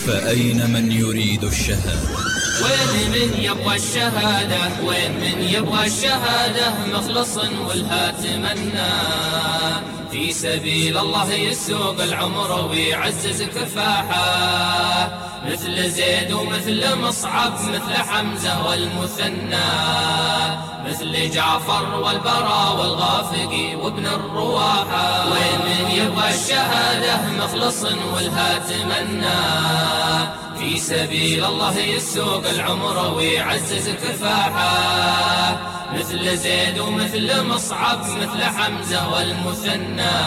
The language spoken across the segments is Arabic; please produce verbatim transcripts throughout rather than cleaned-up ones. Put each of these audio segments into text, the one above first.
فأين من يريد الشهادة؟ وين من يبغى الشهادة؟ وين من يبغى الشهادة؟ مخلص والها تمنى في سبيل الله يسوق العمر ويعزز كفاحه، مثل زيد ومثل مصعب مثل حمزة والمثنى، مثل جعفر والبراء والغافقي وابن الرواحة. وين من يبغى الشهادة؟ مخلص والها تمنى في سبيل الله يسوق العمر ويعزز كفاحه، مثل زيد ومثل مصعب مثل حمزة والمثنى،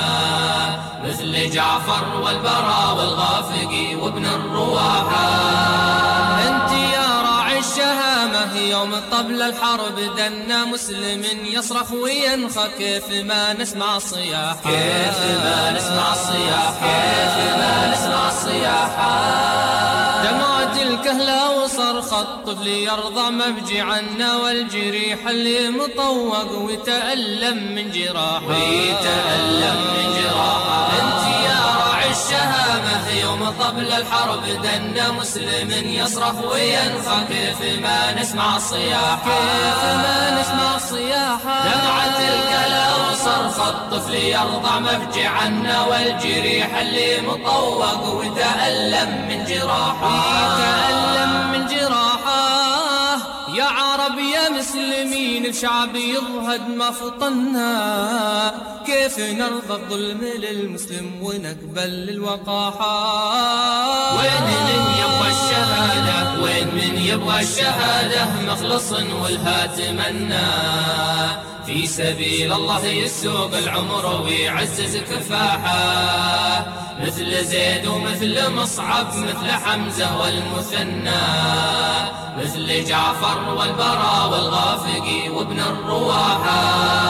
مثل جعفر والبراء والغافقي وابن الرواحة. انت يا راعي الشهامة يوم طبل الحرب دنا مسلم يصرخ وينخى، كيف ما نسمع صياح، كيف ما نسمع صياح، كيف ما نسمع صياح. دمعت الكهلة وصرخ الطفل يرضى مفجي عنا، والجريح اللي مطوق ويتألم من جراحه، ويتألم من جراحه. انت يا راعي الشهامة يوم طبل الحرب دنا مسلم يصرخ وينخى، كيف ما نسمع صياح، كيف ما نسمع صياح. دمعت الكهلة وصرخ الطفل يرضع مفجي عنا، والجريح اللي مطوق ويتألم من جراحه، ويتألم من جراحه. يا عرب يا مسلمين الشعب يضهد ما فطنا، كيف نرضى الظلم للمسلم ونقبل الوقاحة. وين من يبغى الشهادة؟ وين من يبغى الشهادة؟ مخلص والها تمنى في سبيل الله يسوق العمر ويعزز كفاحه، مثل زيد ومثل مصعب مثل حمزة والمثنى، مثل جعفر والبراء والغافقي وابن الرواحة.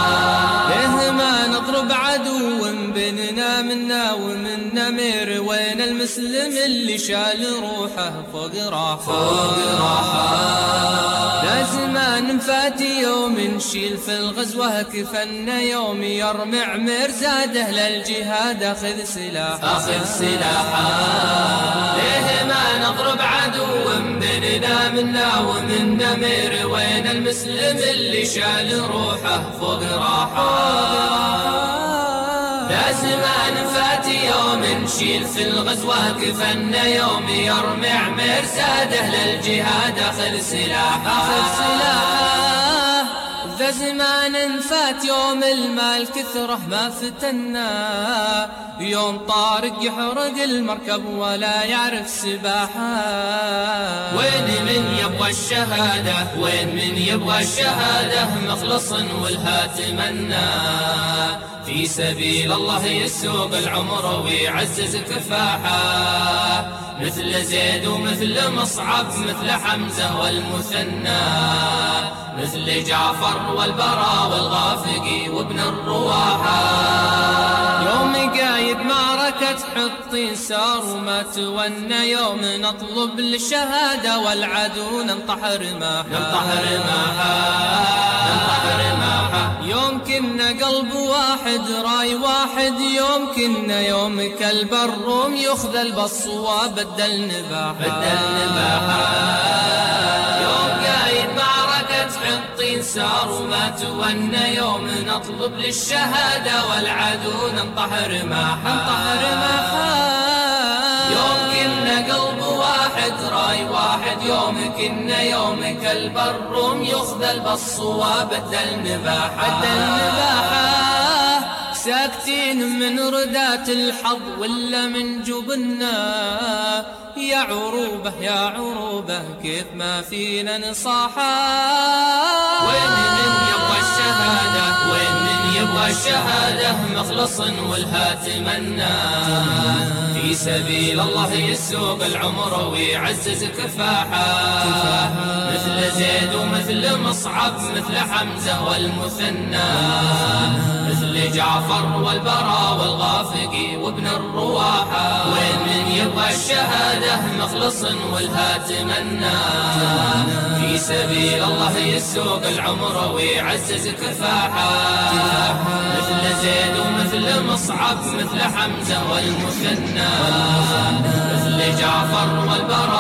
ليه ما نضرب عدو بيننا منا ومن نمير؟ وين المسلم اللي شال روحه فوق راحه، فوق راحه. لازم نفات يوم نشيل في الغزوة كفنا، يوم يرمي عمير زاده للجهاد اخذ سلاحه، اخذ سلاحه. ليه ما نضرب عدو بيننا منا ومن نمير؟ وين المسلم اللي شال روحه فوق راحه. لازم نفات يوم نشيل في الغزوة كفنا، يوم يرمي عمير زاده للجهاد اخذ سلاحه، اخذ سلاحه. ذا زمان فات يوم المال كثره ما فتنا، يوم طارق يحرق المركب ولا يعرف سباحه. وين من يبغى الشهادة؟ وين من يبغى الشهادة؟ مخلص والها تمنى في سبيل الله يسوق العمر ويعزز كفاحه، مثل زيد ومثل مصعب مثل حمزة والمثنى، مثل جعفر والبراء والغافقي وابن الرواحة. يوم قايد معركة حطين سار وما تونى، يوم نطلب الشهادة والعدو ننطحر رماحه، ننطحر رماحه، ننطحر رماحه. يوم كنا قلب واحد راي واحد، يوم كنا يوم كلب الروم يخذل بالصواب بدل نباحه، بدل نباحه. يوم قايد معركة حطين سار وما تونى، يوم نطلب للشهادة والعدو ننطحر رماحه، ننطحر رماحه. يوم كنا قلب واحد راي واحد، يوم كنا يوم كلب الروم يخذل بالصواب بدل نباحه، بدل نباحه. ساكتين من ردات الحظ ولا من جبنا، يا عروبة يا عروبة كيف ما فينا نصاحة. وين من يبغى الشهادة؟ وين من يبغى الشهادة؟ مخلص والها تمنى في سبيل الله يسوق العمر ويعزز كفاحه، مثل زيد ومثل مصعب مثل حمزة والمثنى، مثل جعفر والبراء والغافقي وابن الرواحة. وين من يبغى الشهادة؟ مخلص والها تمنى في سبيل الله يسوق العمر ويعزز كفاحه. مثل زيد ومثل مصعب مثل حمزة والمثنى مثل جعفر والبراء